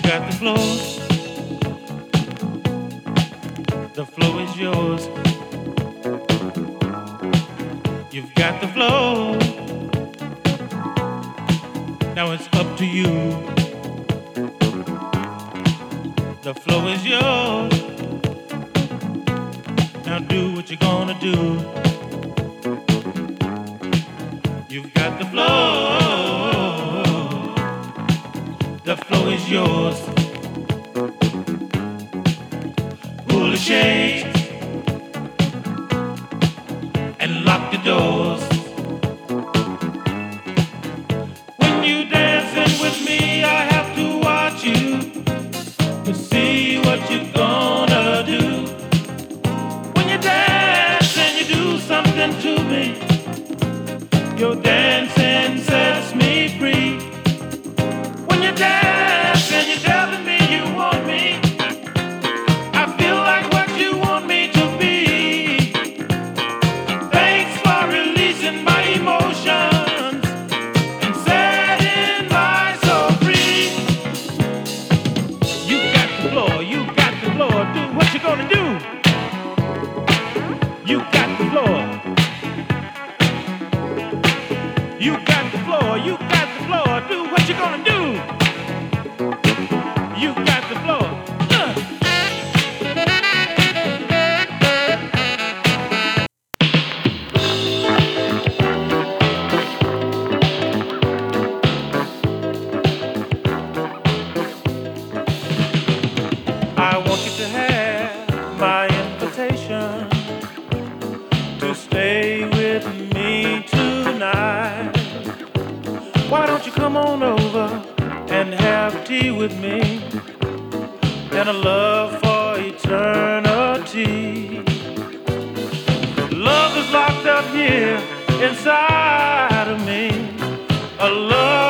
got the flow. The flow is yours. You've got the flow. Now it's up to you. The flow is yours. Now do what you're gonna do. You've got the flow. The flow is yours. Pull the shades and lock the doors. When you dancing with me, I have to watch you to see what you're gonna do. When you dance and you do something to me, your dancing sets me free. When you dance and you're telling me you want me, I feel like what you want me to be. Thanks for releasing my emotions and setting my soul free. You got the floor, you got the floor. Do what you're gonna do. You got the floor. You got the floor, you got the floor. Do what you're gonna do. You got the floor. I want you to have my invitation to stay with me tonight. Why don't you come on over and have tea with me and a love for eternity? Love is locked up here inside of me. A love